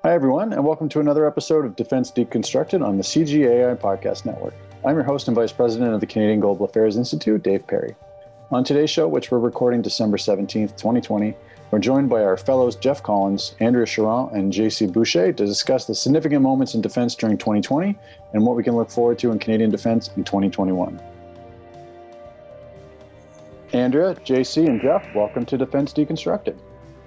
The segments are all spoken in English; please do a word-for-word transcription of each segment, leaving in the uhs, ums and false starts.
Hi, everyone, and welcome to another episode of Defense Deconstructed on the C G A I Podcast Network. I'm your host and Vice President of the Canadian Global Affairs Institute, Dave Perry. On today's show, which we're recording December seventeenth, twenty twenty, we're joined by our fellows Jeff Collins, Andrea Charron, and J C Boucher to discuss the significant moments in defense during twenty twenty and what we can look forward to in Canadian defense in twenty twenty-one. Andrea, J C, and Jeff, welcome to Defense Deconstructed.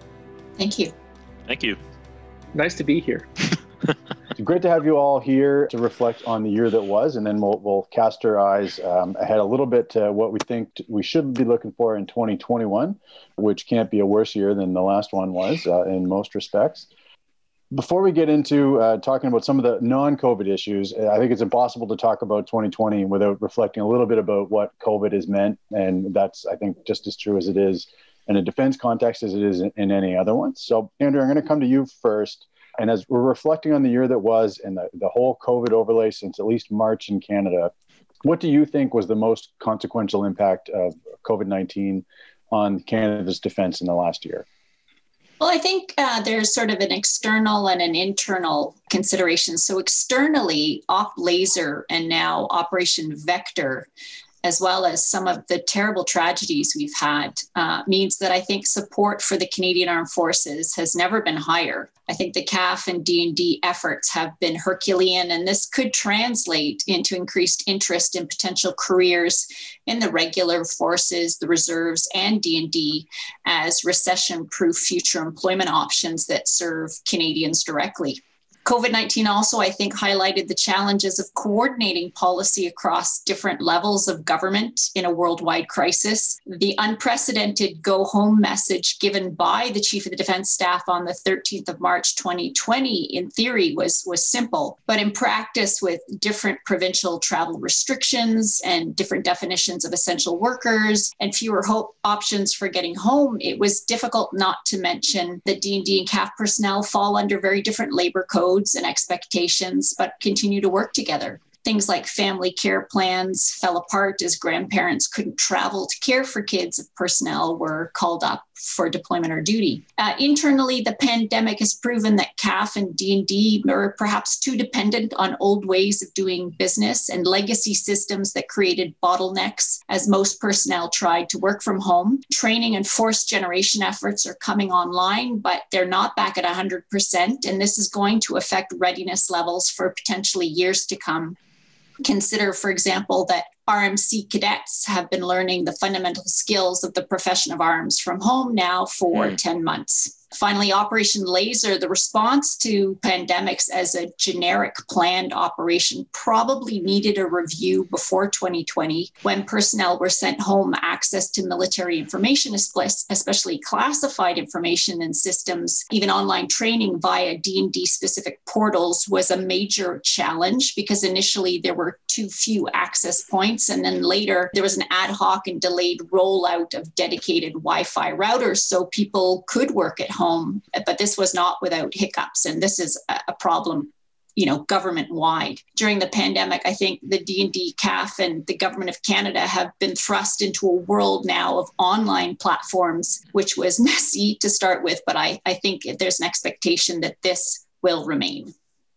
Thank you. Thank you. Nice to be here. It's great to have you all here to reflect on the year that was, and then we'll we'll cast our eyes um, ahead a little bit to what we think t- we should be looking for in twenty twenty-one, which can't be a worse year than the last one was uh, in most respects. Before we get into uh, talking about some of the non-COVID issues, I think it's impossible to talk about twenty twenty without reflecting a little bit about what COVID has meant, and that's, I think, just as true as it is in a defense context as it is in, in any other one. So, Andrew, I'm going to come to you first. And as we're reflecting on the year that was and the, the whole COVID overlay since at least March in Canada, what do you think was the most consequential impact of COVID nineteen on Canada's defense in the last year? Well, I think uh, there's sort of an external and an internal consideration. So externally, Op Laser and now Operation Vector, as well as some of the terrible tragedies we've had, uh, means that I think support for the Canadian Armed Forces has never been higher. I think the C A F and D and D efforts have been Herculean, and this could translate into increased interest in potential careers in the regular forces, the reserves, and D and D as recession-proof future employment options that serve Canadians directly. COVID nineteen also, I think, highlighted the challenges of coordinating policy across different levels of government in a worldwide crisis. The unprecedented go home message given by the Chief of the Defense Staff on the thirteenth of March, twenty twenty, in theory was, was simple, but in practice, with different provincial travel restrictions and different definitions of essential workers and fewer hope options for getting home, it was difficult, not to mention that D and D and C A F personnel fall under very different labor codes and expectations, but continue to work together. Things like family care plans fell apart as grandparents couldn't travel to care for kids if personnel were called up for deployment or duty. Uh, internally, the pandemic has proven that C A F and D and D are perhaps too dependent on old ways of doing business and legacy systems that created bottlenecks as most personnel tried to work from home. Training and force generation efforts are coming online, but they're not back at one hundred percent, and this is going to affect readiness levels for potentially years to come. Consider, for example, that R M C cadets have been learning the fundamental skills of the profession of arms from home now for mm. ten months. Finally, Operation Laser, the response to pandemics as a generic planned operation, probably needed a review before twenty twenty, when personnel were sent home. Access to military information, especially classified information and systems, even online training via D and D specific portals, was a major challenge because initially there were too few access points, and then later there was an ad hoc and delayed rollout of dedicated Wi-Fi routers so people could work at home. But this was not without hiccups, and this is a problem, you know, government-wide. During the pandemic, I think the D and D, C A F, and the Government of Canada have been thrust into a world now of online platforms, which was messy to start with, but I, I think there's an expectation that this will remain.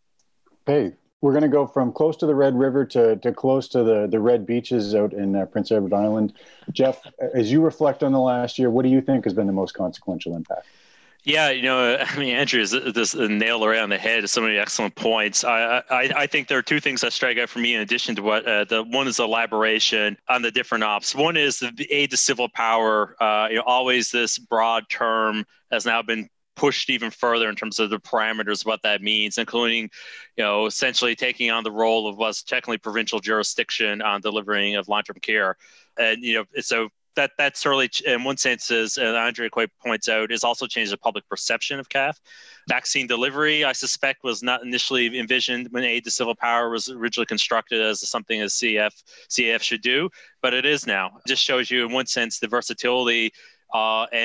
Hey, we're going to go from close to the Red River to, to close to the, the red beaches out in uh, Prince Edward Island. Jeff, as you reflect on the last year, what do you think has been the most consequential impact? Yeah, you know, I mean, Andrew is this nail right on the head. So many excellent points. I, I I think there are two things that strike out for me in addition to what uh, the one is elaboration on the different ops. One is the aid to civil power. Uh, you know, always this broad term has now been pushed even further in terms of the parameters of what that means, including, you know, essentially taking on the role of what's technically provincial jurisdiction on delivering of long-term care. And, you know, so that that certainly, in one sense, is, and Andrea quite points out, is also changed the public perception of C A F. Vaccine delivery, I suspect, was not initially envisioned when aid to civil power was originally constructed as something as C F C A F should do, but it is now. It just shows you, in one sense, the versatility uh, and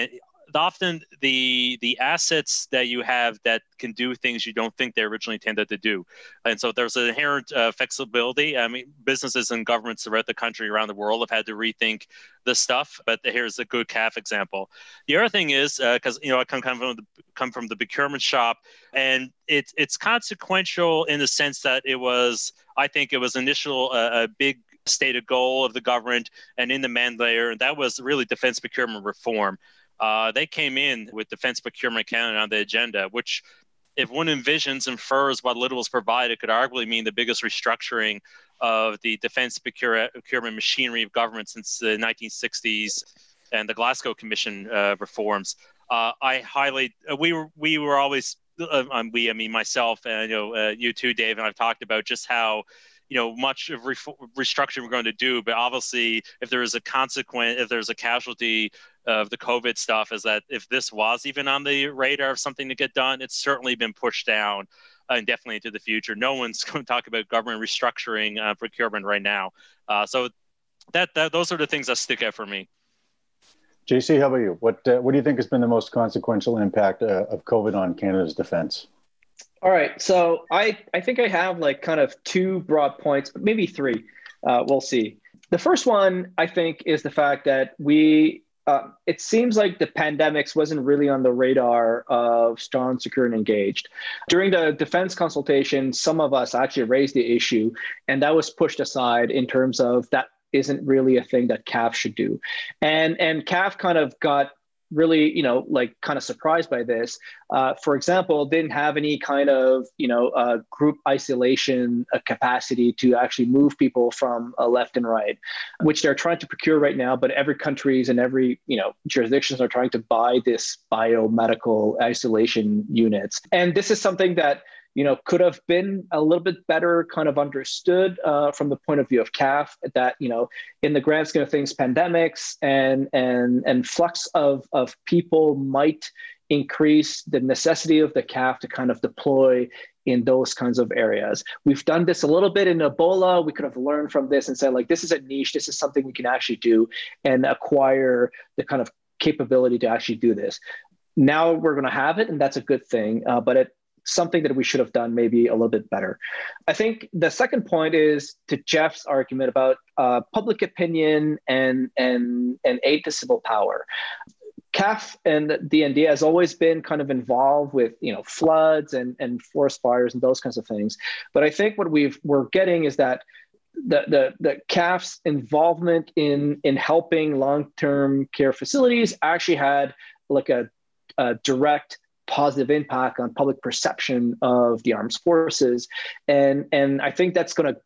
often the the assets that you have that can do things you don't think they originally intended to do. And so there's an inherent uh, flexibility. I mean, businesses and governments throughout the country, around the world, have had to rethink this stuff. But here's a good C A F example. The other thing is, because uh, you know, I come, come from the come from the procurement shop, and it's it's consequential in the sense that it was, I think, it was initial uh, a big stated goal of the government and in the mandate layer, and that was really defense procurement reform. Uh, they came in with Defense Procurement Canada on the agenda, which, if one envisions, infers what little was provided, could arguably mean the biggest restructuring of the defense procure, procurement machinery of government since the nineteen sixties and the Glasgow Commission uh, reforms. Uh, I highly, uh, we were we were always, uh, um, we, I mean myself, and you know, uh, you too, Dave, and I've talked about just how, you know, much of re- restructuring we're going to do, but obviously, if there is a consequence, if there's a casualty of the COVID stuff, is that if this was even on the radar of something to get done, it's certainly been pushed down uh, and definitely into the future. No one's going to talk about government restructuring uh, procurement right now. Uh, so that, that those are the things that stick out for me. J C, how about you? What uh, what do you think has been the most consequential impact uh, of COVID on Canada's defense? All right, so I, I think I have like kind of two broad points, maybe three. Uh, we'll see. The first one, I think, is the fact that we, uh, it seems like the pandemics wasn't really on the radar of Strong, Secure, and Engaged. During the defense consultation, some of us actually raised the issue, and that was pushed aside in terms of that isn't really a thing that C A F should do. And, and C A F kind of got really, you know, like kind of surprised by this. Uh, for example, didn't have any kind of, you know, uh, group isolation uh, capacity to actually move people from uh, left and right, which they're trying to procure right now. But every countries and every, you know, jurisdictions are trying to buy this biomedical isolation units. And this is something that, you know, could have been a little bit better kind of understood uh, from the point of view of C A F, that, you know, in the grand scheme of things, pandemics and and and flux of, of people might increase the necessity of the C A F to kind of deploy in those kinds of areas. We've done this a little bit in Ebola. We could have learned from this and said, like, this is a niche, this is something we can actually do and acquire the kind of capability to actually do this. Now we're going to have it, and that's a good thing, uh, but it something that we should have done maybe a little bit better. I think the second point is to Jeff's argument about uh, public opinion and, and, and aid to civil power. C A F and D N D has always been kind of involved with, you know, floods and, and forest fires and those kinds of things. But I think what we've, we're getting is that the, the, the C A F's involvement in, in helping long-term care facilities actually had like a, a direct positive impact on public perception of the armed forces. And, and I think that's going to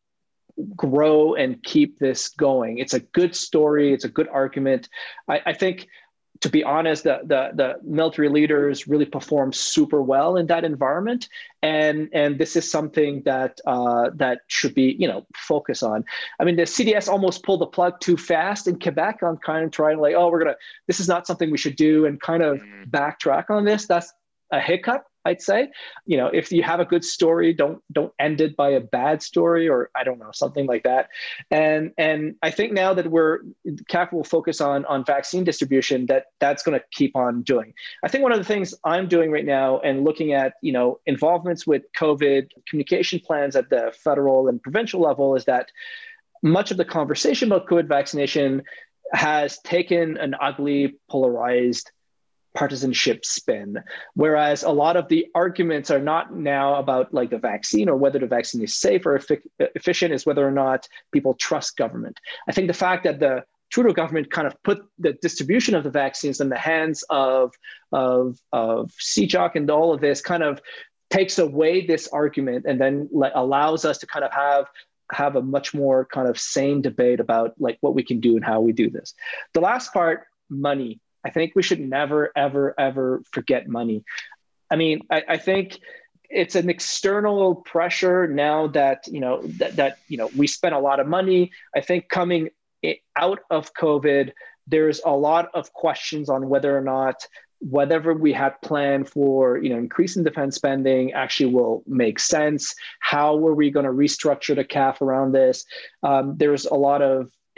grow and keep this going. It's a good story. It's a good argument. I, I think, to be honest, the, the, the military leaders really performed super well in that environment. And, and this is something that, uh, that should be, you know, focus on. I mean, the C D S almost pulled the plug too fast in Quebec on kind of trying like, oh, we're going to, this is not something we should do, and kind of backtrack on this. That's a hiccup, I'd say. You know, if you have a good story, don't don't end it by a bad story, or I don't know, something like that. And and I think now that we're C A F will focus on on vaccine distribution, that that's going to keep on doing. I think one of the things I'm doing right now and looking at, you know, involvements with COVID communication plans at the federal and provincial level is that much of the conversation about COVID vaccination has taken an ugly, polarized partisanship spin, whereas a lot of the arguments are not now about like the vaccine or whether the vaccine is safe or effic- efficient, is whether or not people trust government. I think the fact that the Trudeau government kind of put the distribution of the vaccines in the hands of, of, of C J O C and all of this kind of takes away this argument, and then like, allows us to kind of have have a much more kind of sane debate about like what we can do and how we do this. The last part, money. I think we should never, ever, ever forget money. I mean, I, I think it's an external pressure now that, you know, that, that, you know, we spent a lot of money. I think coming out of COVID, there's a lot of questions on whether or not whatever we had planned for, you know, increasing defense spending actually will make sense. How were we going to restructure the C A F around this? Um, there's a lot of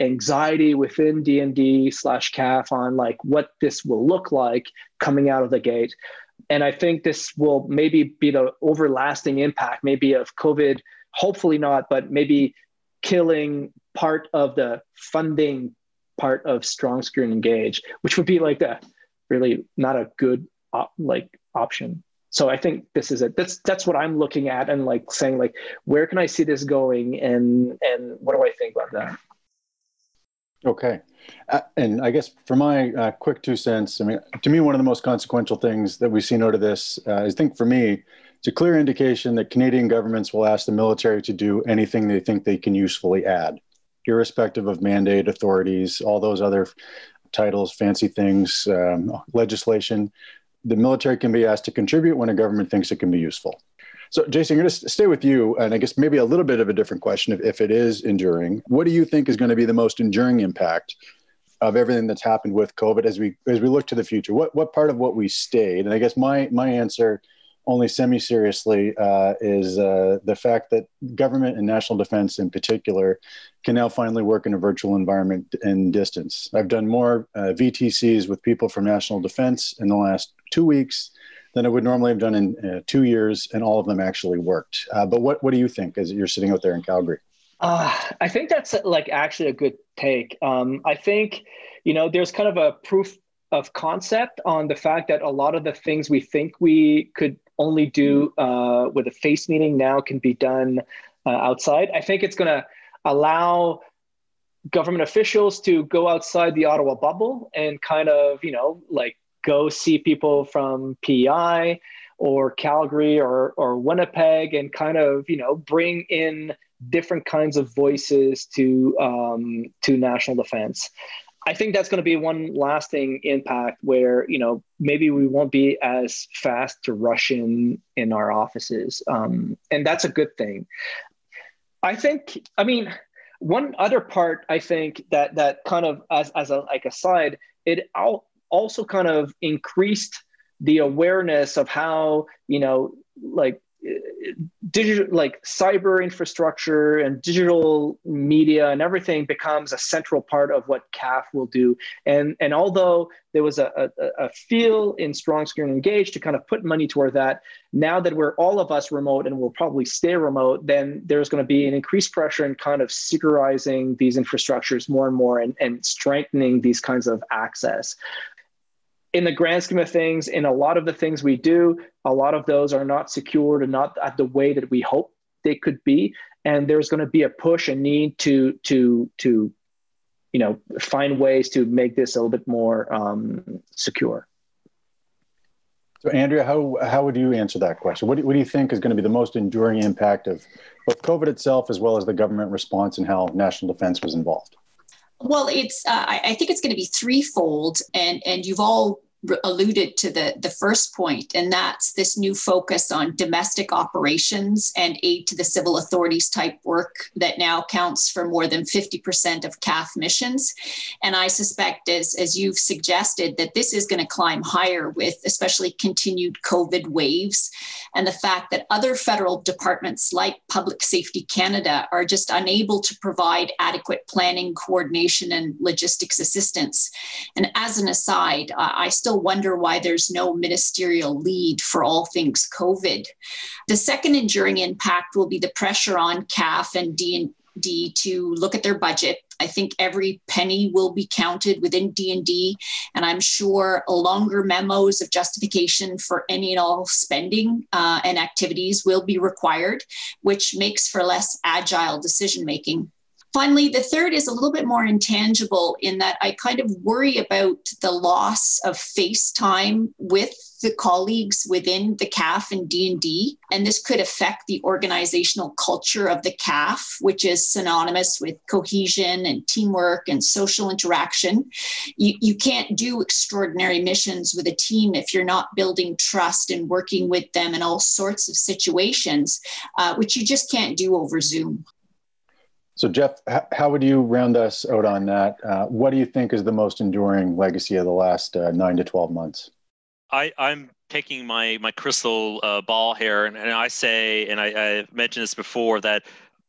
anxiety within D and D slash C A F on like what this will look like coming out of the gate. And I think this will maybe be the overlasting impact, maybe of COVID, hopefully not, but maybe killing part of the funding part of Strong Screw and Engage, which would be like a really not a good op- like option. So I think this is it. That's that's what I'm looking at and like saying like, where can I see this going, and and what do I think about that? Okay. Uh, and I guess for my uh, quick two cents, I mean, to me, one of the most consequential things that we've seen out of this, uh, is, I think for me, it's a clear indication that Canadian governments will ask the military to do anything they think they can usefully add, irrespective of mandate authorities, all those other titles, fancy things, um, legislation. The military can be asked to contribute when a government thinks it can be useful. So, Jason, I'm going to stay with you, and I guess maybe a little bit of a different question, if, if it is enduring. What do you think is going to be the most enduring impact of everything that's happened with COVID as we as we look to the future? What what part of what we stayed? And I guess my my answer, only semi-seriously, uh, is uh, the fact that government and national defense in particular can now finally work in a virtual environment and distance. I've done more uh, V T Cs with people from national defense in the last two weeks than I would normally have done in uh, two years, and all of them actually worked. Uh, but what, what do you think as you're sitting out there in Calgary? Uh, I think that's like actually a good take. Um, I think, you know, there's kind of a proof of concept on the fact that a lot of the things we think we could only do uh, with a face meeting now can be done uh, outside. I think it's going to allow government officials to go outside the Ottawa bubble and kind of, you know, like go see people from P I or Calgary or or Winnipeg and kind of, you know, bring in different kinds of voices to um, to national defense. I think that's going to be one lasting impact where, you know, maybe we won't be as fast to rush in in our offices. Um, and that's a good thing. I think, I mean, one other part, I think that that kind of as, as a like aside, it also kind of increased the awareness of how, you know, like digital, like cyber infrastructure and digital media and everything becomes a central part of what C A F will do. And, and although there was a, a, a feel in Strong Screw and Engage to kind of put money toward that, now that we're all of us remote and we'll probably stay remote, then there's going to be an increased pressure in kind of securizing these infrastructures more and more and, and strengthening these kinds of access. In the grand scheme of things, in a lot of the things we do, a lot of those are not secured and not at the way that we hope they could be. And there's going to be a push and need to, to, to, you know, find ways to make this a little bit more um, secure. So, Andrea, how how would you answer that question? What do, what do you think is going to be the most enduring impact of both COVID itself as well as the government response and how national defense was involved? Well, it's. Uh, I, I think it's going to be threefold, and and you've all re- alluded to the the first point, and that's this new focus on domestic operations and aid to the civil authorities type work that now counts for more than fifty percent of C A F missions. And I suspect, as as you've suggested, that this is going to climb higher with especially continued COVID waves, and the fact that other federal departments like Public Safety Canada are just unable to provide adequate planning, coordination, and logistics assistance. And as an aside, uh, I still wonder why there's no ministerial lead for all things COVID. The second enduring impact will be the pressure on C A F and D and D to look at their budget. I think every penny will be counted within D and D, and I'm sure longer memos of justification for any and all spending uh, and activities will be required, which makes for less agile decision-making. Finally, the third is a little bit more intangible in that I kind of worry about the loss of face time with the colleagues within the C A F and D and D, and this could affect the organizational culture of the C A F, which is synonymous with cohesion and teamwork and social interaction. You, you can't do extraordinary missions with a team if you're not building trust and working with them in all sorts of situations, uh, which you just can't do over Zoom. So, Jeff, how would you round us out on that? Uh, what do you think is the most enduring legacy of the last uh, nine to twelve months? I, I'm taking my my crystal uh, ball here, and, and I say, and I, I've mentioned this before, that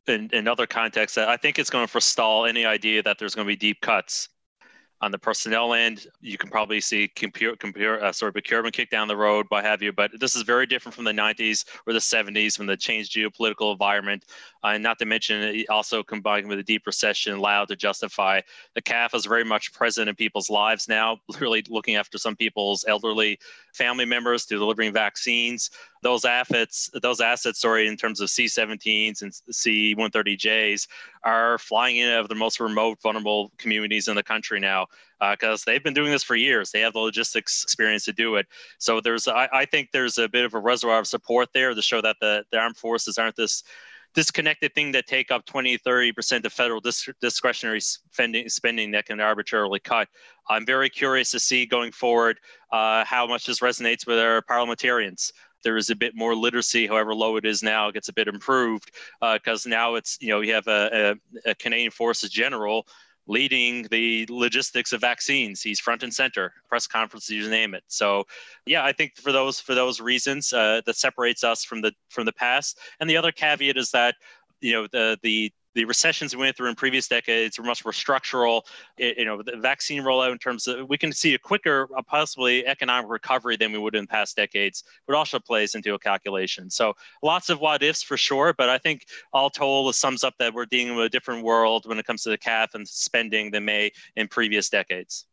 in, in other contexts, I think it's going to forestall any idea that there's going to be deep cuts. On the personnel end, you can probably see compute, compute, uh, sorry, procurement kick down the road, what have you. But this is very different from the nineties or the seventies when the changed geopolitical environment, uh, and not to mention it also combined with a deep recession allowed to justify. The C A F is very much present in people's lives now, literally looking after some people's elderly family members to delivering vaccines. Those assets, those assets, sorry, in terms of C seventeens and C one thirty Js are flying in out of the most remote, vulnerable communities in the country now because uh, they've been doing this for years. They have the logistics experience to do it. So there's, I, I think there's a bit of a reservoir of support there to show that the, the armed forces aren't this disconnected thing that take up twenty, thirty percent of federal dis- discretionary spending, spending that can arbitrarily cut. I'm very curious to see going forward uh, how much this resonates with our parliamentarians. There is a bit more literacy, however low it is now, it gets a bit improved because uh, now it's, you know, you have a, a, a Canadian Forces General leading the logistics of vaccines. He's front and center, press conferences, you name it. So, yeah, I think for those for those reasons, uh, that separates us from the from the past. And the other caveat is that, you know, the the The recessions we went through in previous decades were much more structural. It, you know, the vaccine rollout in terms of, we can see a quicker, uh, possibly economic recovery than we would in past decades, but also plays into a calculation. So lots of what ifs for sure, but I think all told, it sums up that we're dealing with a different world when it comes to the C A F and spending than may in previous decades.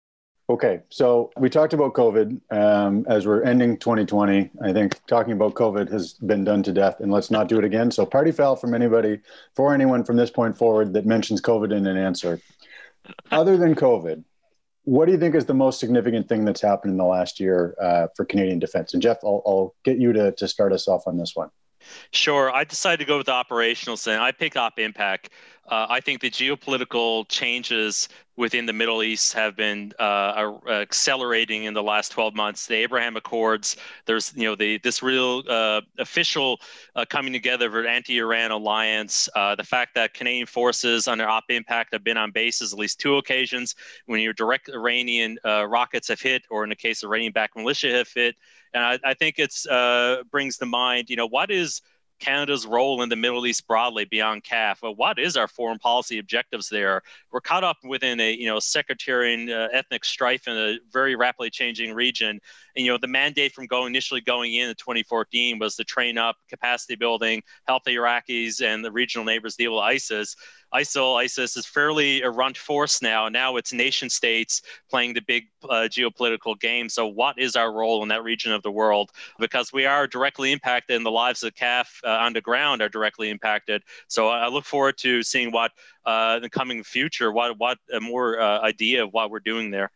Okay, so we talked about COVID um, as we're ending twenty twenty. I think talking about COVID has been done to death, and let's not do it again. So party foul from anybody, for anyone from this point forward that mentions COVID in an answer. Other than COVID, what do you think is the most significant thing that's happened in the last year uh, for Canadian defense? And Jeff, I'll, I'll get you to, to start us off on this one. Sure. I decided to go with the operational side. I pick up impact. Uh, I think the geopolitical changes within the Middle East have been uh, uh, accelerating in the last twelve months. The Abraham Accords, there's, you know, the this real uh, official uh, coming together of an anti-Iran alliance. Uh, the fact that Canadian forces under op impact have been on bases at least two occasions when your direct Iranian uh, rockets have hit, or in the case of Iranian-backed militia have hit. And I, I think it's uh, brings to mind, you know, what is Canada's role in the Middle East broadly beyond C A F? Well, what is our foreign policy objectives there? We're caught up within a, you know, sectarian uh, ethnic strife in a very rapidly changing region. And, you know, the mandate from going initially going in in twenty fourteen was to train up, capacity building, help the Iraqis and the regional neighbors deal with ISIS. ISIL, ISIS is fairly a runt force now. Now it's nation states playing the big uh, geopolitical game. So what is our role in that region of the world? Because we are directly impacted, and the lives of C A F uh, on the ground are directly impacted. So I look forward to seeing what uh, in the coming future, what what a more uh, idea of what we're doing there.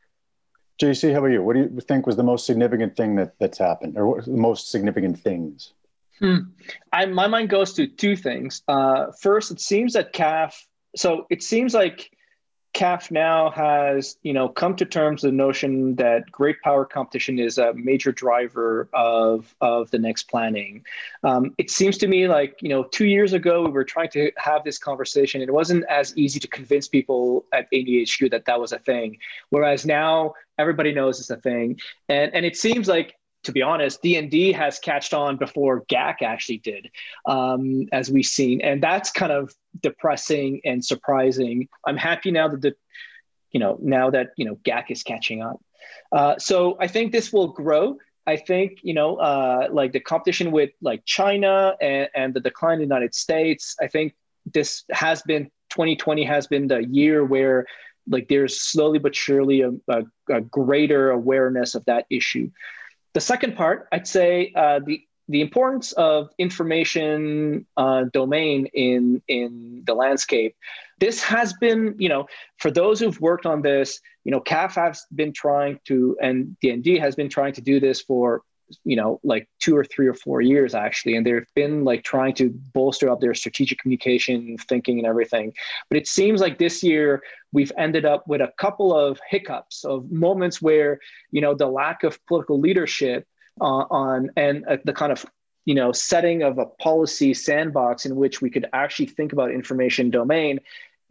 J C, how about you? What do you think was the most significant thing that, that's happened, or what, the most significant things? Hmm. I, my mind goes to two things. Uh, first, it seems that C A F, so it seems like C A F now has, you know, come to terms with the notion that great power competition is a major driver of, of the next planning. Um, it seems to me like, you know, two years ago, we were trying to have this conversation. It wasn't as easy to convince people at A D H Q that that was a thing. Whereas now everybody knows it's a thing. And, and it seems like, to be honest, D and D has catched on before G A C actually did, um, as we've seen. And that's kind of depressing and surprising. I'm happy now that, the, you know, now that, you know, G A C is catching up. Uh, so I think this will grow. I think, you know, uh, like the competition with like China and, and the decline in the United States, I think this has been, twenty twenty has been the year where like there's slowly but surely a, a, a greater awareness of that issue. The second part, I'd say uh, the the importance of information uh, domain in in the landscape. This has been, you know, for those who've worked on this, you know, C A F has been trying to, and D and D has been trying to do this for, you know, like two or three or four years actually, and they've been like trying to bolster up their strategic communication thinking and everything. But it seems like this year we've ended up with a couple of hiccups, of moments where, you know, the lack of political leadership uh, on and uh, the kind of, you know, setting of a policy sandbox in which we could actually think about information domain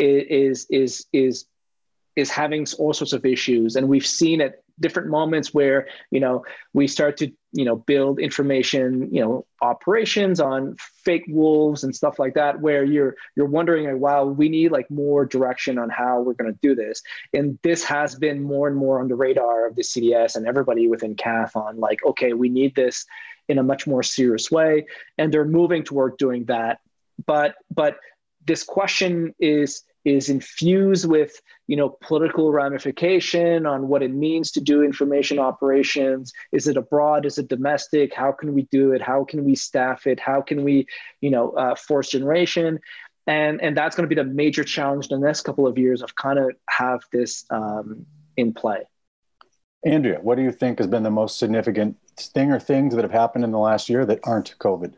is is is is having all sorts of issues. And we've seen at different moments where, you know, we start to you know, build information, you know, operations on fake wolves and stuff like that, where you're you're wondering, like, wow, we need like more direction on how we're going to do this. And this has been more and more on the radar of the C D S and everybody within C A F on like, okay, we need this in a much more serious way, and they're moving toward doing that. But but this question is is infused with, you know, political ramification on what it means to do information operations. Is it abroad? Is it domestic? How can we do it? How can we staff it? How can we, you know, uh, force generation? And, and that's going to be the major challenge in the next couple of years of kind of have this um, in play. Andrea, what do you think has been the most significant thing or things that have happened in the last year that aren't COVID?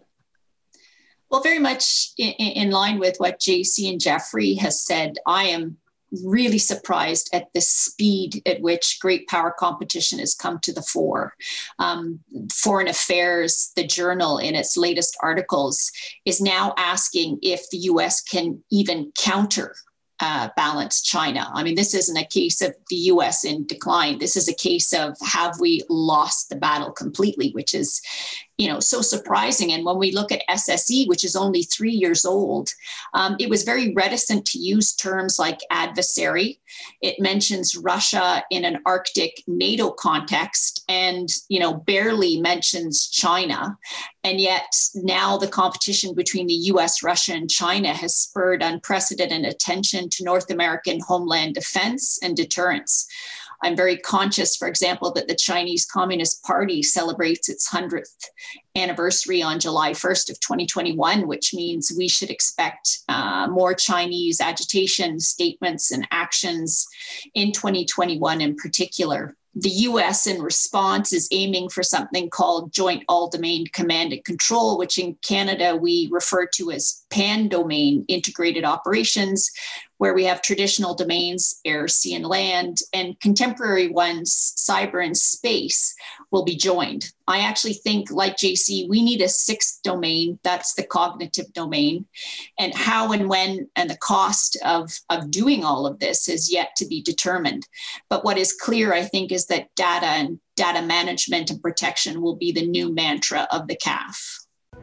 Well, very much in, in line with what J C and Jeffrey has said, I am really surprised at the speed at which great power competition has come to the fore. Um, Foreign Affairs, the Journal, in its latest articles, is now asking if the U S can even counter Uh, balance China. I mean, this isn't a case of the U S in decline. This is a case of have we lost the battle completely, which is, you know, so surprising. And when we look at S S E, which is only three years old, um, it was very reticent to use terms like adversary. It mentions Russia in an Arctic NATO context and, you know, barely mentions China. And yet now the competition between the U S, Russia, and China has spurred unprecedented attention to North American homeland defense and deterrence. I'm very conscious, for example, that the Chinese Communist Party celebrates its hundredth anniversary on July first of twenty twenty-one, which means we should expect uh, more Chinese agitation, statements, and actions in twenty twenty-one in particular. The U S in response is aiming for something called Joint All-Domain Command and Control, which in Canada we refer to as pan-domain integrated operations, where we have traditional domains, air, sea, and land, and contemporary ones, cyber and space, will be joined. I actually think, like J C, we need a sixth domain, that's the cognitive domain, and how and when and the cost of, of doing all of this is yet to be determined. But what is clear, I think, is that data and data management and protection will be the new mantra of the C A F.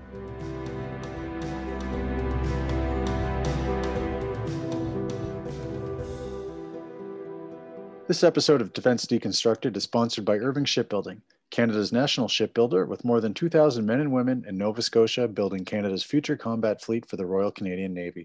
This episode of Defense Deconstructed is sponsored by Irving Shipbuilding, Canada's national shipbuilder with more than two thousand men and women in Nova Scotia building Canada's future combat fleet for the Royal Canadian Navy.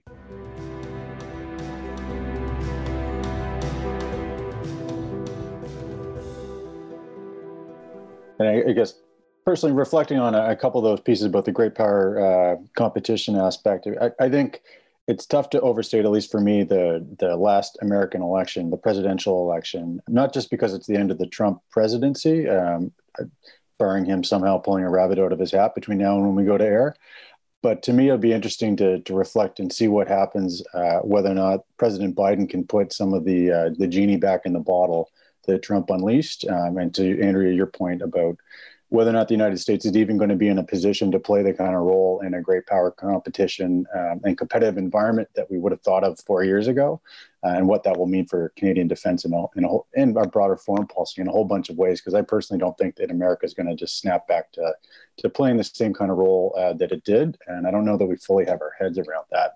And I, I guess personally reflecting on a, a couple of those pieces about the great power uh, competition aspect, I, I think it's tough to overstate, at least for me, the the last American election, the presidential election, not just because it's the end of the Trump presidency, um, barring him somehow pulling a rabbit out of his hat between now and when we go to air. But to me, it'll be interesting to to reflect and see what happens, uh, whether or not President Biden can put some of the uh, the genie back in the bottle that Trump unleashed. Um, and to Andrea, your point about whether or not the United States is even going to be in a position to play the kind of role in a great power competition um, and competitive environment that we would have thought of four years ago, uh, and what that will mean for Canadian defense in, a, in, a whole, in our broader foreign policy in a whole bunch of ways, because I personally don't think that America is going to just snap back to, to playing the same kind of role uh, that it did, and I don't know that we fully have our heads around that.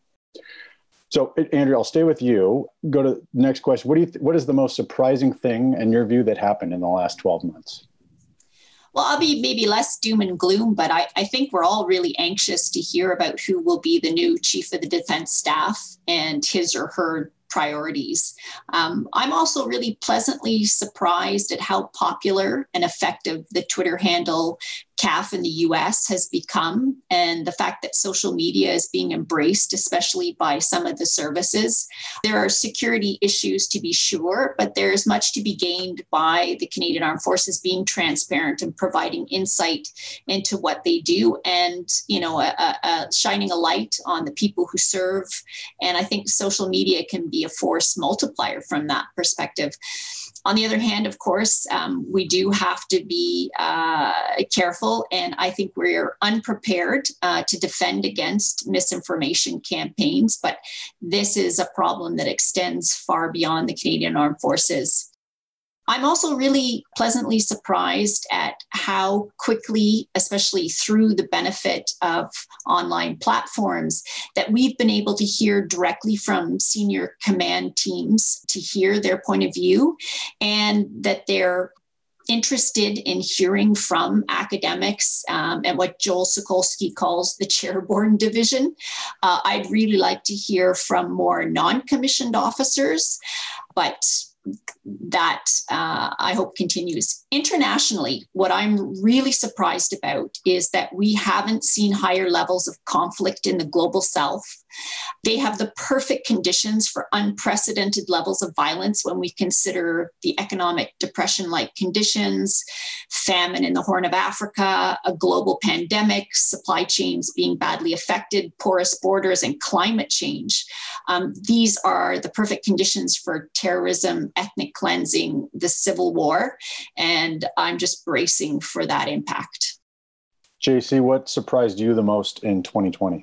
So, Andrea, I'll stay with you. Go to the next question. What do you th- what is the most surprising thing, in your view, that happened in the last twelve months? Well, I'll be maybe less doom and gloom, but I, I think we're all really anxious to hear about who will be the new chief of the defense staff and his or her priorities. Um, I'm also really pleasantly surprised at how popular and effective the Twitter handle C A F in the U S has become, and the fact that social media is being embraced, especially by some of the services. There are security issues to be sure, but there is much to be gained by the Canadian Armed Forces being transparent and providing insight into what they do, and you know, a, a shining a light on the people who serve. And I think social media can be a force multiplier from that perspective. On the other hand, of course, um, we do have to be uh, careful, and I think we're unprepared uh, to defend against misinformation campaigns, but this is a problem that extends far beyond the Canadian Armed Forces. I'm also really pleasantly surprised at how quickly, especially through the benefit of online platforms, that we've been able to hear directly from senior command teams to hear their point of view, and that they're interested in hearing from academics um, and what Joel Sokolsky calls the chairborne division. Uh, I'd really like to hear from more non-commissioned officers, but that uh, I hope continues. Internationally, what I'm really surprised about is that we haven't seen higher levels of conflict in the global south. They have the perfect conditions for unprecedented levels of violence when we consider the economic depression-like conditions, famine in the Horn of Africa, a global pandemic, supply chains being badly affected, porous borders, and climate change. Um, these are the perfect conditions for terrorism, ethnic cleansing, the civil war, and I'm just bracing for that impact. J C, what surprised you the most in twenty twenty?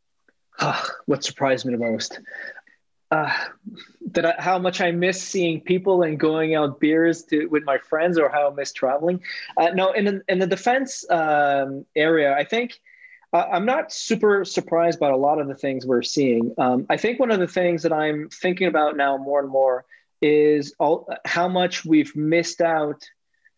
Uh, what surprised me the most? Uh, that I, how much I miss seeing people and going out beers to, with my friends, or how I miss traveling. Uh, no, in the, in the defense um, area, I think uh, I'm not super surprised by a lot of the things we're seeing. Um, I think one of the things that I'm thinking about now more and more is all, how much we've missed out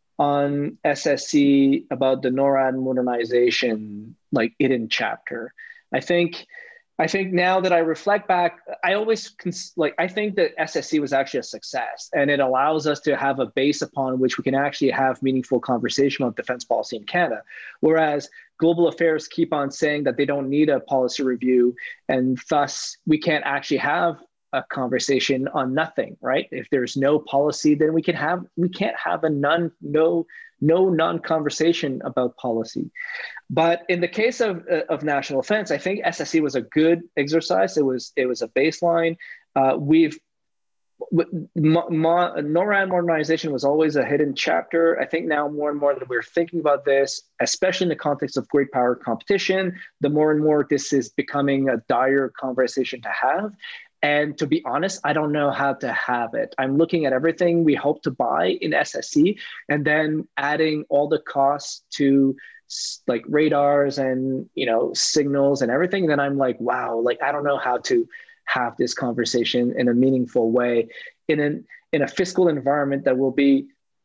on S S C about the NORAD modernization, like hidden chapter. I think, I think now that I reflect back, I always cons- like, I think that S S C was actually a success, and it allows us to have a base upon which we can actually have meaningful conversation about defense policy in Canada. Whereas global affairs keep on saying that they don't need a policy review, and thus we can't actually have a conversation on nothing, right? If there's no policy, then we can have, we can't have a none, no, no non-conversation about policy. But in the case of, uh, of national defense, I think S S C was a good exercise. It was, it was a baseline. Uh, we've, mo- mo- NORAD modernization was always a hidden chapter. I think now more and more that we're thinking about this, especially in the context of great power competition, the more and more this is becoming a dire conversation to have. And to be honest, I don't know how to have it. I'm looking at everything we hope to buy in S S C and then adding all the costs to like radars and, you know, signals and everything. Then I'm like, wow, like, I don't know how to have this conversation in a meaningful way in an, in a fiscal environment that will be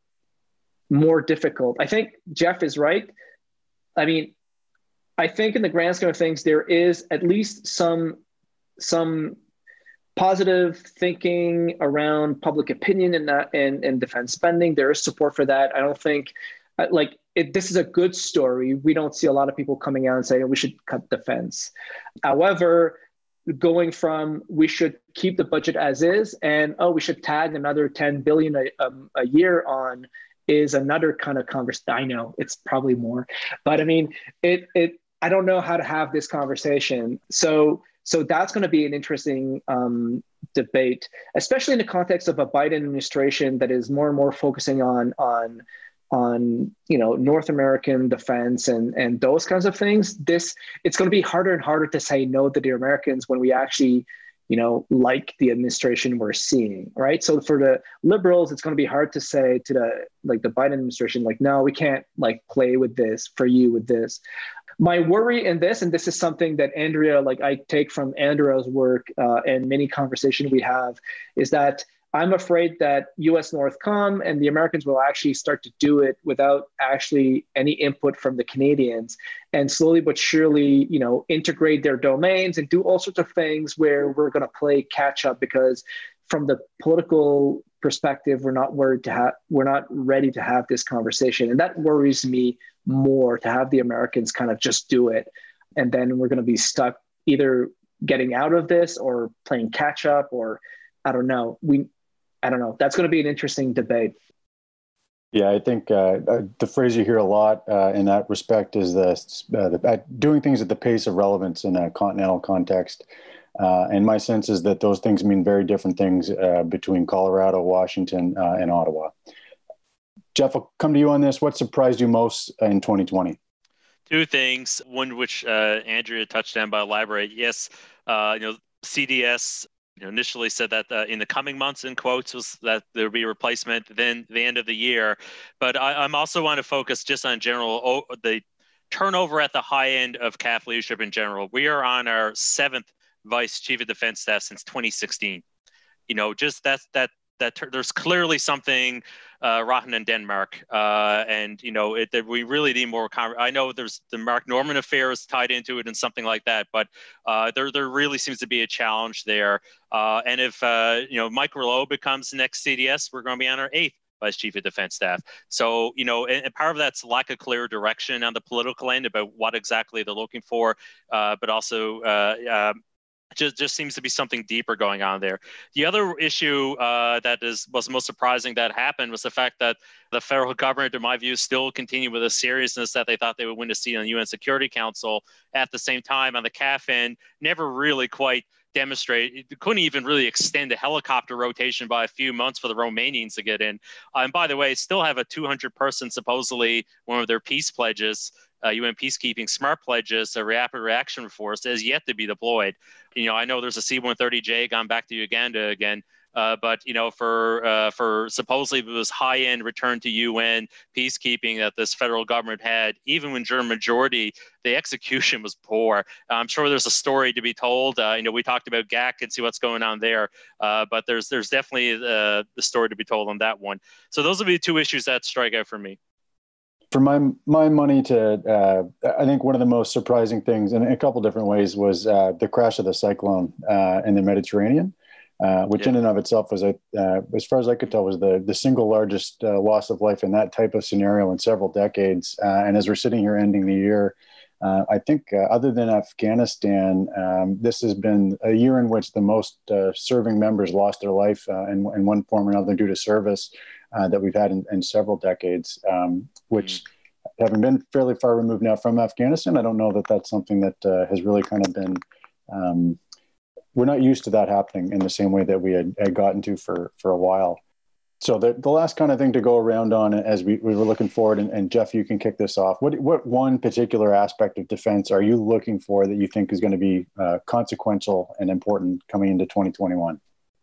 more difficult. I think Jeff is right. I mean, I think in the grand scheme of things, there is at least some, some, positive thinking around public opinion and that and, and defense spending. There is support for that. I don't think like it, this is a good story. We don't see a lot of people coming out and saying we should cut defense. However, going from we should keep the budget as is and oh we should tag another ten billion a, a, a year on is another kind of conversation. I know it's probably more, but I mean it it I don't know how to have this conversation. So So that's going to be an interesting um, debate, especially in the context of a Biden administration that is more and more focusing on on on you know North American defense and and those kinds of things. This it's going to be harder and harder to say no to the Americans when we actually you know like the administration we're seeing, right? So for the liberals, it's going to be hard to say to the like the Biden administration, like no, we can't like play with this for you with this. My worry in this, and this is something that Andrea, like I take from Andrea's work uh, and many conversations we have, is that I'm afraid that U S Northcom and the Americans will actually start to do it without actually any input from the Canadians, and slowly but surely, you know, integrate their domains and do all sorts of things where we're going to play catch up because from the political perspective, we're not worried to have, we're not ready to have this conversation. And that worries me more, to have the Americans kind of just do it. And then we're going to be stuck either getting out of this or playing catch up, or I don't know. We, I don't know. That's going to be an interesting debate. Yeah, I think uh, the phrase you hear a lot uh, in that respect is the, uh, the uh, doing things at the pace of relevance in a continental context. Uh, and my sense is that those things mean very different things uh, between Colorado, Washington, uh, and Ottawa. Jeff, I'll come to you on this. What surprised you most in twenty twenty? Two things. One which uh, Andrea touched on, but elaborate. Yes, uh, you know, C D S you know, initially said that uh, in the coming months, in quotes, was that there would be a replacement then the end of the year. But I, I'm also want to focus just on general oh, the turnover at the high end of C A F leadership in general. We are on our seventh vice chief of defense staff since twenty sixteen. You know, just that that that there's clearly something uh, rotten in Denmark, uh, and you know it, that we really need more. Con- I know there's the Mark Norman affair is tied into it and something like that, but uh, there there really seems to be a challenge there. Uh, and if uh, you know Mike Rouleau becomes the next C D S, we're going to be on our eighth vice chief of defense staff. So you know, and, and part of that's lack of clear direction on the political end about what exactly they're looking for, uh, but also. Uh, uh, Just, just seems to be something deeper going on there. The other issue uh, that is was most surprising that happened was the fact that the federal government, in my view, still continued with a seriousness that they thought they would win a seat on the U N Security Council. At the same time, on the C A F end, never really quite demonstrate. It couldn't even really extend the helicopter rotation by a few months for the Romanians to get in. Uh, and by the way, still have a two hundred person, supposedly one of their peace pledges, uh, U N peacekeeping SMART pledges, a rapid reaction force that is yet to be deployed. You know, I know there's a C one thirty J gone back to Uganda again, uh, but you know, for uh, for supposedly it was high-end return to U N peacekeeping that this federal government had, even when German majority, the execution was poor. I'm sure there's a story to be told. Uh, you know, we talked about G A C and see what's going on there, uh, but there's there's definitely uh, the story to be told on that one. So those will be two issues that strike out for me. For my my money, to uh, I think one of the most surprising things, in a couple different ways, was uh, the crash of the cyclone uh, in the Mediterranean, uh, which yeah. in and of itself was, a, uh, as far as I could tell, was the the single largest uh, loss of life in that type of scenario in several decades. Uh, and as we're sitting here ending the year, uh, I think uh, other than Afghanistan, um, this has been a year in which the most uh, serving members lost their life uh, in, in one form or another due to service. Uh, that we've had in, in several decades, um, which mm. having been fairly far removed now from Afghanistan, I don't know that that's something that uh, has really kind of been, um, we're not used to that happening in the same way that we had, had gotten to for, for a while. So the, the last kind of thing to go around on as we, we were looking forward, and, and Jeff, you can kick this off. What, what one particular aspect of defense are you looking for that you think is going to be uh, consequential and important coming into twenty twenty-one?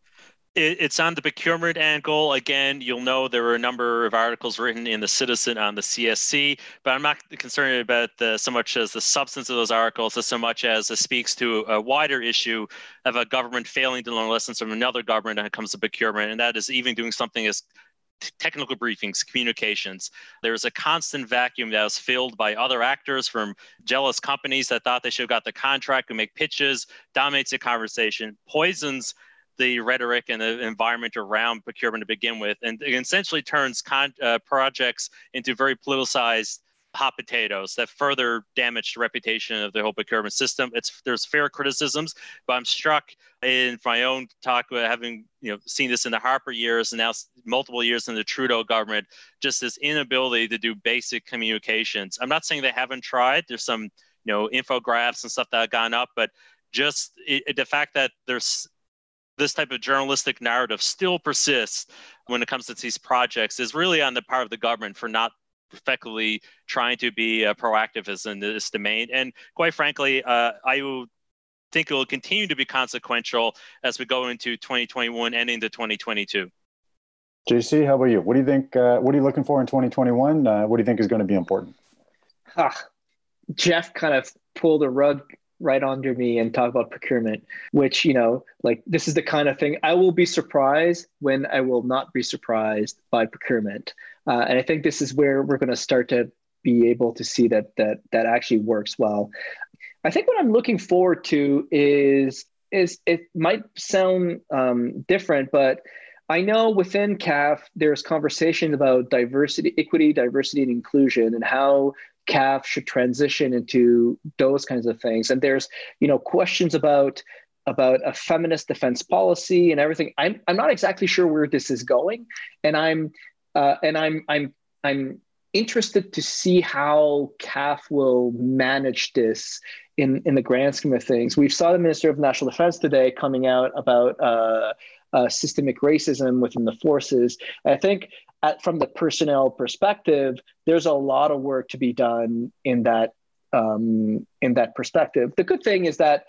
It's on the procurement angle. Again, you'll know there were a number of articles written in the Citizen on the C S C, but I'm not concerned about the, so much as the substance of those articles as so much as it speaks to a wider issue of a government failing to learn lessons from another government when it comes to procurement, and that is even doing something as technical briefings, communications. There's a constant vacuum that was filled by other actors from jealous companies that thought they should have got the contract, who make pitches, dominates the conversation, poisons the rhetoric and the environment around procurement to begin with, and it essentially turns con- uh, projects into very politicized hot potatoes that further damage the reputation of the whole procurement system. It's there's fair criticisms, but I'm struck in my own talk with having you know seen this in the Harper years and now multiple years in the Trudeau government, just this inability to do basic communications. I'm not saying they haven't tried. There's some you know infographics and stuff that have gone up, but just it, the fact that there's this type of journalistic narrative still persists when it comes to these projects is really on the part of the government for not effectively trying to be uh, proactive as in this domain. And quite frankly, uh, I will think it will continue to be consequential as we go into twenty twenty-one and into twenty twenty-two. J C, how about you? What do you think, uh, what are you looking for in twenty twenty-one? Uh, what do you think is going to be important? Ah, Jeff kind of pulled a rug right under me and talk about procurement, which, you know, like this is the kind of thing I will be surprised when I will not be surprised by procurement. Uh, and I think this is where we're going to start to be able to see that that that actually works well. I think what I'm looking forward to is, is it might sound um, different, but I know within C A F, there's conversation about diversity, equity, diversity, and inclusion, and how C A F should transition into those kinds of things. And there's, you know, questions about about a feminist defense policy and everything. I'm I'm not exactly sure where this is going, and I'm uh, and I'm I'm I'm interested to see how C A F will manage this in in the grand scheme of things. We saw the Minister of National Defense today coming out about uh, uh, systemic racism within the forces. I think at, from the personnel perspective, there's a lot of work to be done in that um, in that perspective. The good thing is that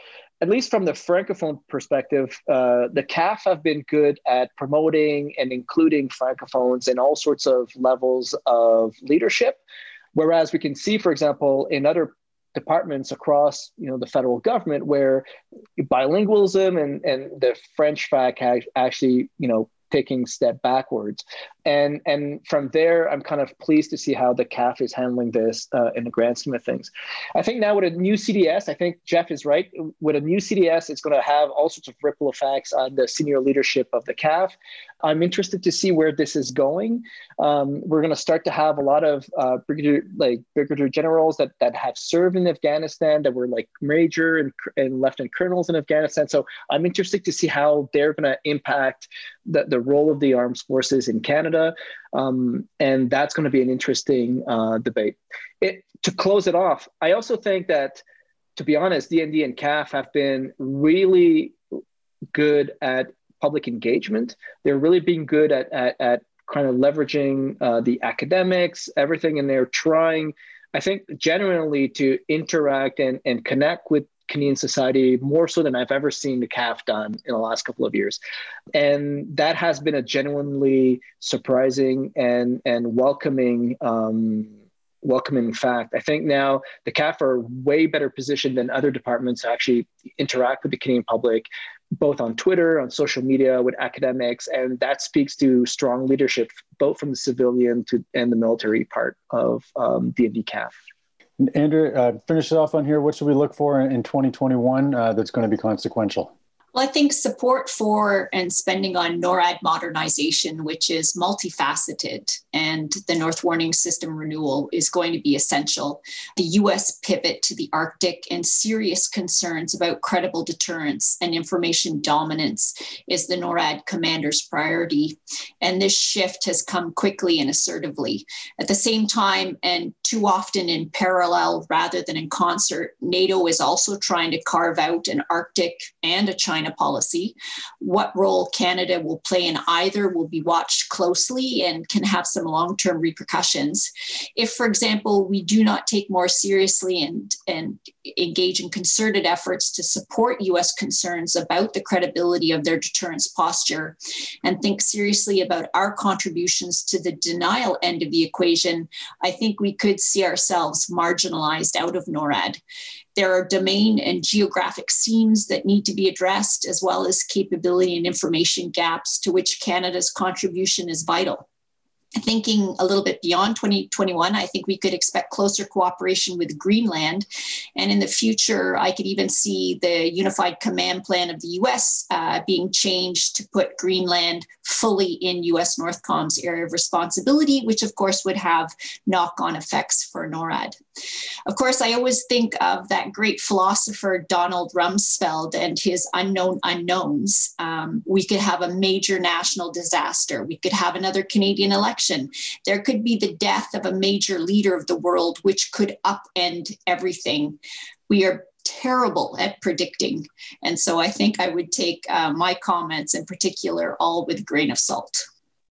at least from the Francophone perspective, uh, the C A F have been good at promoting and including Francophones in all sorts of levels of leadership. Whereas we can see, for example, in other departments across, you know, the federal government, where bilingualism and, and the French fac actually, you know, taking a step backwards. And, and from there, I'm kind of pleased to see how the C A F is handling this uh, in the grand scheme of things. I think now with a new C D S, I think Jeff is right. With a new C D S, it's going to have all sorts of ripple effects on the senior leadership of the C A F. I'm interested to see where this is going. Um, we're going to start to have a lot of uh, brigadier, like brigadier generals that, that have served in Afghanistan, that were like major and, and lieutenant colonels in Afghanistan. So I'm interested to see how they're going to impact the, the role of the armed forces in Canada. Um, and that's going to be an interesting uh, debate. It, to close it off, I also think that, to be honest, D N D and C A F have been really good at public engagement. They're really being good at, at, at kind of leveraging uh, the academics, everything, and they're trying, I think, genuinely to interact and, and connect with Canadian society more so than I've ever seen the C A F done in the last couple of years. And that has been a genuinely surprising and, and welcoming um, welcoming fact. I think now the C A F are way better positioned than other departments to actually interact with the Canadian public, both on Twitter, on social media, with academics, and that speaks to strong leadership, both from the civilian to and the military part of um, D and D C A F. Andrew, uh, finish it off on here. What should we look for in twenty twenty-one uh, that's going to be consequential? Well, I think support for and spending on NORAD modernization, which is multifaceted, and the North Warning System renewal is going to be essential. The U S pivot to the Arctic and serious concerns about credible deterrence and information dominance is the NORAD commander's priority. And this shift has come quickly and assertively. At the same time, and too often in parallel rather than in concert, NATO is also trying to carve out an Arctic and a China policy. What role Canada will play in either will be watched closely and can have some long-term repercussions. If, for example, we do not take more seriously and, and engage in concerted efforts to support U S concerns about the credibility of their deterrence posture and think seriously about our contributions to the denial end of the equation, I think we could see ourselves marginalized out of NORAD. There are domain and geographic seams that need to be addressed, as well as capability and information gaps to which Canada's contribution is vital. Thinking a little bit beyond twenty twenty-one, I think we could expect closer cooperation with Greenland. And in the future, I could even see the Unified Command Plan of the U S uh, being changed to put Greenland fully in U S Northcom's area of responsibility, which of course would have knock-on effects for NORAD. Of course, I always think of that great philosopher Donald Rumsfeld and his unknown unknowns. Um, we could have a major national disaster. We could have another Canadian election. There could be the death of a major leader of the world, which could upend everything. We are terrible at predicting. And so I think I would take uh, my comments in particular all with a grain of salt.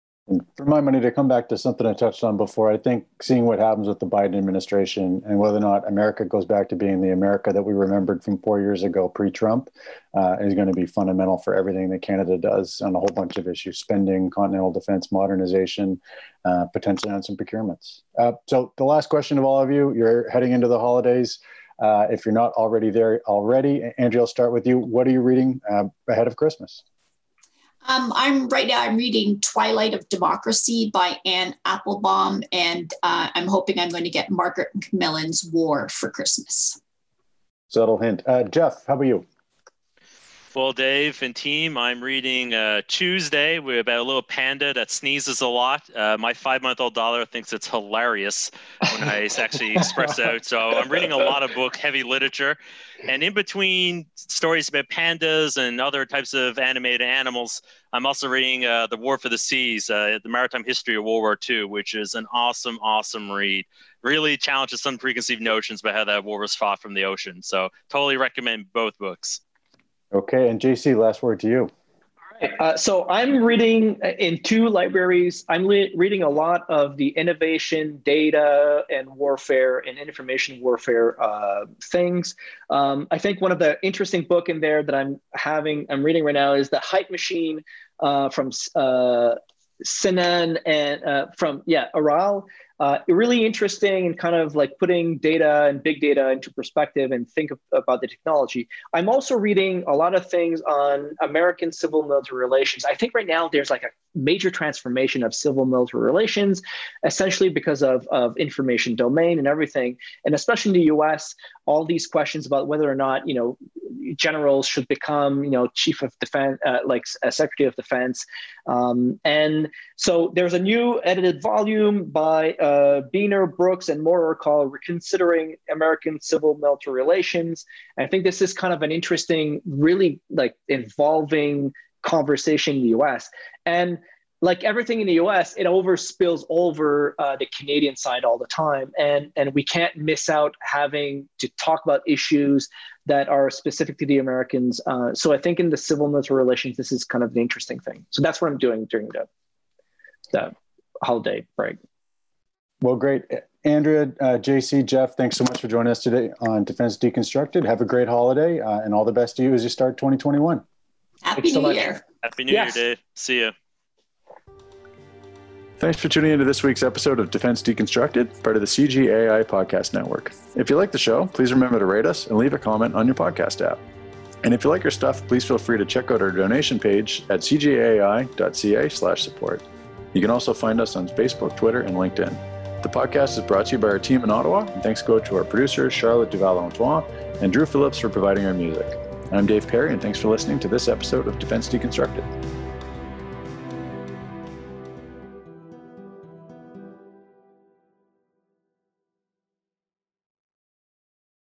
For my money, to come back to something I touched on before, I think seeing what happens with the Biden administration and whether or not America goes back to being the America that we remembered from four years ago, pre-Trump, uh, is going to be fundamental for everything that Canada does on a whole bunch of issues: spending, continental defense modernization, uh, potentially on some procurements. Uh, so the last question of all of you, you're heading into the holidays. Uh, if you're not already there already, Andrea, I'll start with you. What are you reading uh, ahead of Christmas? Um, I'm right now, I'm reading Twilight of Democracy by Anne Applebaum, and uh, I'm hoping I'm going to get Margaret Macmillan's War for Christmas. Subtle hint. Uh, Jeff, how about you? Well, Dave and team, I'm reading uh, Tuesday. We're about a little panda that sneezes a lot. Uh, my five-month-old daughter thinks it's hilarious when I actually express out. So I'm reading a lot of book, heavy literature. And in between stories about pandas and other types of animated animals, I'm also reading uh, The War for the Seas, uh, the maritime history of World War Two, which is an awesome, awesome read. Really challenges some preconceived notions about how that war was fought from the ocean. So totally recommend both books. Okay, and J C, last word to you. All Right. Uh, so I'm reading in two libraries. I'm le- reading a lot of the innovation, data, and warfare and information warfare uh, things. Um, I think one of the interesting book in there that I'm having, I'm reading right now is The Hype Machine uh, from uh, Sinan and uh, from, yeah, Aral. Uh, really interesting and kind of like putting data and big data into perspective and think of, about the technology. I'm also reading a lot of things on American civil military relations. I think right now there's like a major transformation of civil military relations, essentially because of, of information domain and everything. And especially in the U S, all these questions about whether or not, you know, generals should become, you know, chief of defense, uh, like a secretary of defense. Um, and so there's a new edited volume by uh, Beener, Brooks, and Moore called Reconsidering American Civil Military Relations. And I think this is kind of an interesting, really like involving conversation in the U S. And like everything in the U S, it over spills over uh, the Canadian side all the time. And, and we can't miss out having to talk about issues that are specific to the Americans. Uh, so I think in the civil military relations, this is kind of an interesting thing. So that's what I'm doing during the, the holiday break. Well, great. Andrea, uh, J C, Jeff, thanks so much for joining us today on Defense Deconstructed. Have a great holiday uh, and all the best to you as you start twenty twenty-one. Happy Thanks so New much. Year. Happy New Yes. Year, Dave. See you. Thanks for tuning into this week's episode of Defense Deconstructed, part of the C G A I Podcast Network. If you like the show, please remember to rate us and leave a comment on your podcast app. And if you like our stuff, please feel free to check out our donation page at c g a i dot c a slash support. You can also find us on Facebook, Twitter, and LinkedIn. The podcast is brought to you by our team in Ottawa, and thanks go to our producers, Charlotte Duval-Antoine and Drew Phillips for providing our music. I'm Dave Perry, and thanks for listening to this episode of Defense Deconstructed.